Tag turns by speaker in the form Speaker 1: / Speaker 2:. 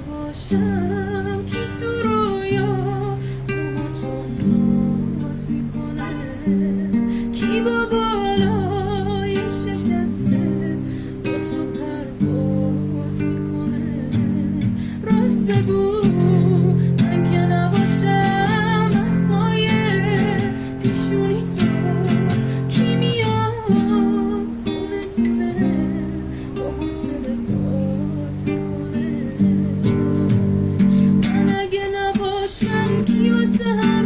Speaker 1: نباشم کی تو رویا موهاتون ناز میکنه، کی با بالای شکسته با تو پرواز میکنه. راست بگو من که نباشم اخمای پیشونی تو، کی میاد دونه دونه با حوصله باز میکنه. من اگه نباشم کی واسه